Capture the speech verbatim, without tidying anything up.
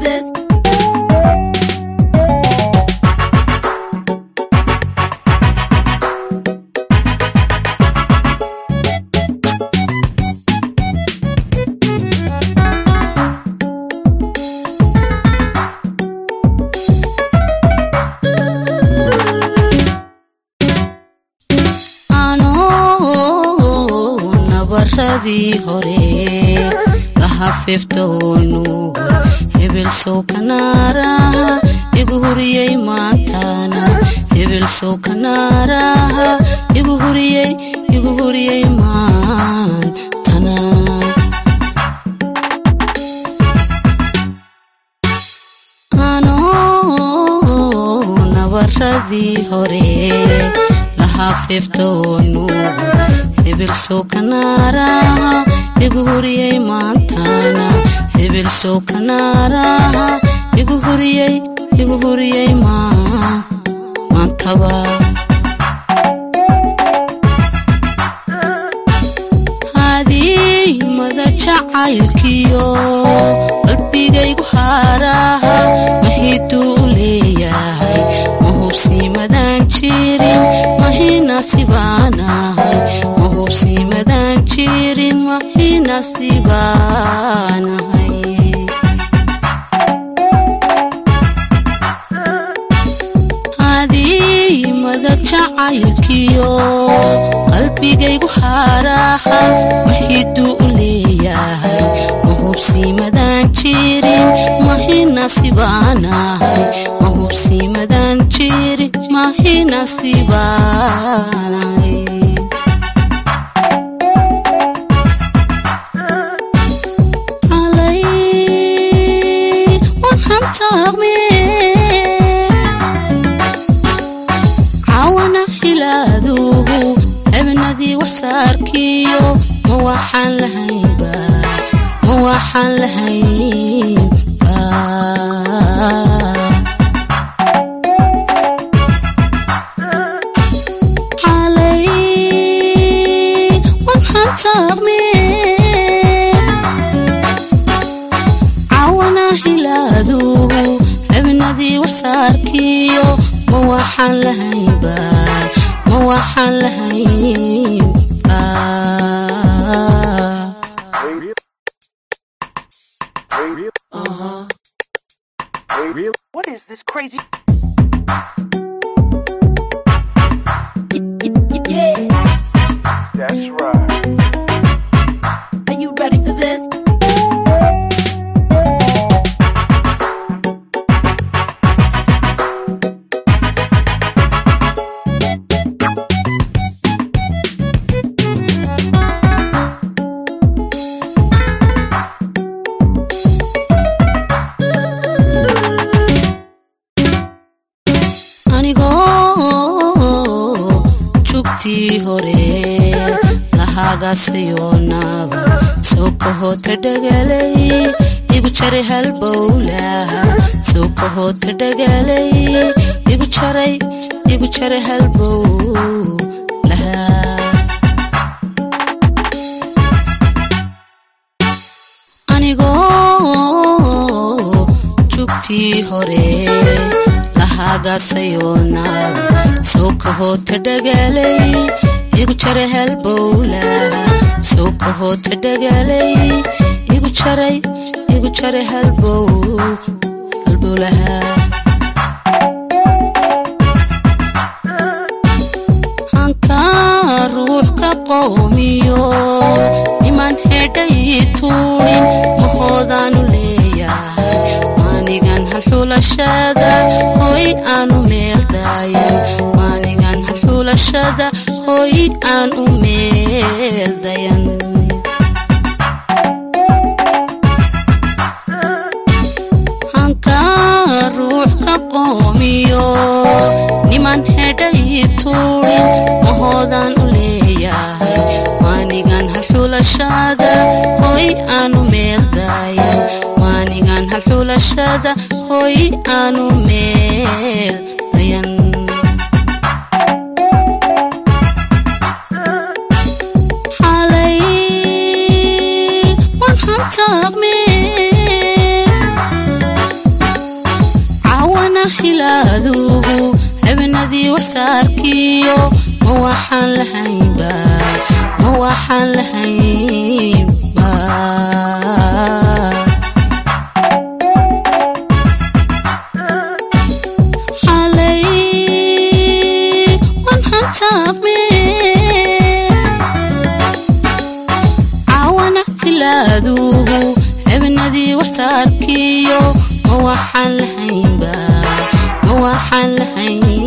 this? Nabarradii hore laha fiftoonu hebel soo kanaara igu huriyay maantana hebel soo kanaara igu huriyay igu huriyay maantana ano nabarradii hore laha fiftoonu hebel soo kanaara igu huriyay maantana hebel soo kanaara igu huriyay igu huriyay maantaba hadii mada jacaylkiyo qalbigaygu haaraha mahiduu leeyahay mahubsi madan jirin mahina sibaanahay mahubsi madan jirin mahina sibaanahay hadii mada jacaylkiyo qalbigaygu haaraha mahiduu leeyahay mahubsi madan jirin mahina sibaanahay mahubsi madan jirin mahina sibaanahay calay waxaan taaqmee cawana hilaaduhu habnadii wax saarkiyo ma waxaan lahaynba ma waxaan lahaynba calay waxaan taaqmee cawana hilaaduhu habnadii wax saarkiyo ma waxaan lahaynba ma waxaan lahaynba Uh-huh. What is this crazy? Yeah. That's right. Are you ready for this? jugtii hore lahagaasayonaba soo kahota dhagalay igu jaray halbowlaha soo kahota dhagalay igu jaray igu jaray halbowlaha anigoo jugtii hore lahagaasayonaba soo kahota dhagalay igu jaray halbowlaha soo kahota dhagalay igu jaray igu jaray halbow halbowlaha hanka ruux ka qowmiyo niman hedhay tuurin mahoodaanu leeyahay maanigan halxulashada hoy aanu meeldayan maanigan halxulashada hoy aanu meeldayan hanka ruux ka qowmiyo niman hedhay tuurin mahoodaanu leeyahay maanigan halxulashada hoy aanu meeldayan maanigan halxulashada hoy aanu meeldayan xalay waxaan taaqmee hilaaduhu habeenadii wax saarkiyo ma waxaan lahaynba ma waxaan lahaynba xalay wan hantaame cawana hilaaduhu habeenadii wax saarkiyo ma waxaan lahaynba ma waxaan lahayn